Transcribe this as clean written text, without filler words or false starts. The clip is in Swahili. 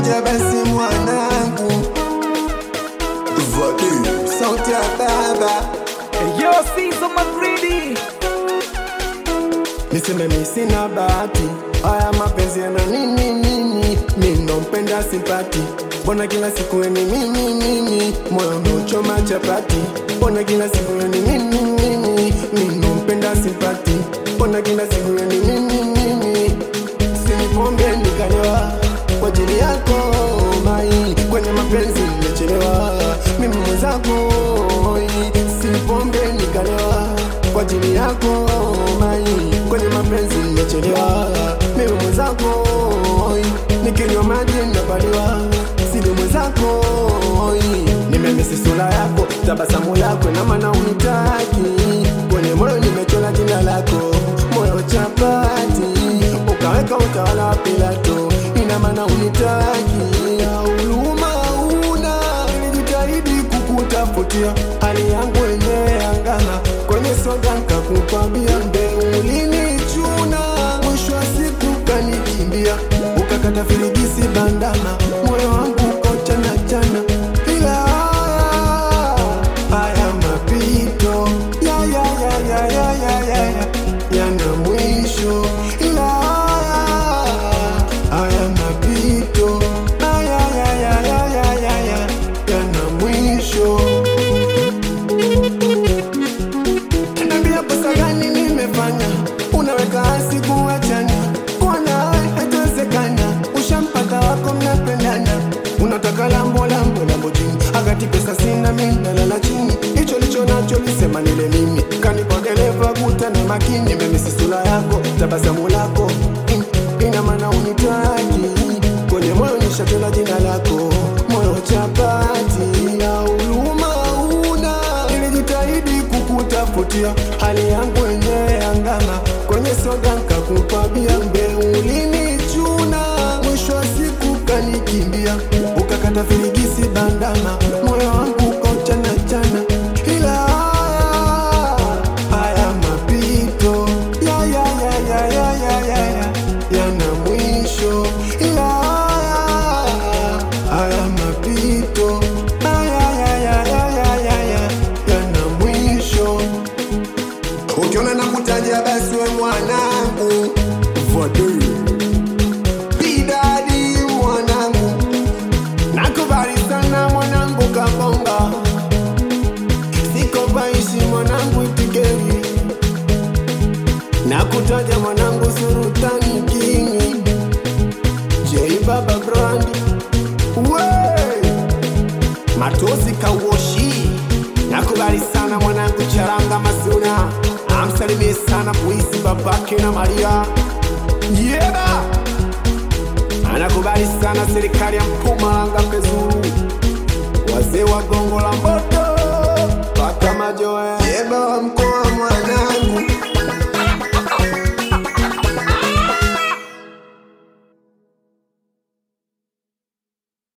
nakutaja basi mwanangu. Vadi sauti ya baba. Yo, Caesar Magridi. Niseme mimi sina bahati, haya mapenzi yana nini? Ninompenda simpati, mbona kila siku ni mimi? Moyo unachoma chapati, mbona kila siku ni mimi? Ninompenda simpati, mbona kila siku ni mimi? Sinipombe nikalewa kwa ajili yako mai, kwenye mapenzi nimechelewa mimi mwenzako. Sinipombe nikalewa kwa ajili yako mai, kwenye mapenzi nimechelewa mimi mwenzako. Nikinywa maji napaliwa sidi mwenzako. Nimemisi sura yako, tabasamu lako na maana unitaki, kwenye moyo nimechora jina lako, moyo chapati ukaweka utawala wa Pilato, ina maana unitaki. Huruma una, nilijitahidi kukutafutia, hali yangu yenyewe angana, kwenye soda nikakukwambia mbeu ulinichuna, mwisho wa siku kanikimbia, ukakata filigisi bandana, moyo wangu kochana chana. Ila haya mapito yana mwisho. Ila haya mapito yana mwisho. Niambia kosa gani nimefanya, unaweka hasi kuachana, kwa nawe haitawezekana, ushampata wako mnapendana, unataka lambo jini, akati pesa sina mimi nalala chini, hicho licho nacho lisema nile mimi, kanipa dereva kutana makini. Nimemisi sura yako, tabasamu lako, ina maana unitaki, kwenye moyo nishachora jina lako, moyo chapati. Ya huruma una, nilijitahidi kukutafutia, hali yangu yenyewe angana, kwenye soda nikakukwambia mbeu ulinichuna, mwisho wa siku kanikimbia, ukakata filigisi bandana, moyo wangu kochana chana. Ila haya mapito yana mwisho. Ila haya mapito yana mwisho. Ukiona nakutaja basi we mwanangu, Vadi Bidadi mwanangu, nakubali sana mwanangu kabonga, siko baishi mwanangu itikeri, nakutaja mwanangu Sultani Kingi, J Baba Brand, Matozi Kawoshi, nakubali sana mwanangu Charanga Masuna, amsalimie sana Puisi babake na Maria. Yeba anakubali sana serikali ya Mpumalanga Pezuru, wazee wa Gongo la Mboto paka Majoe. Yeba wa mkoa mwana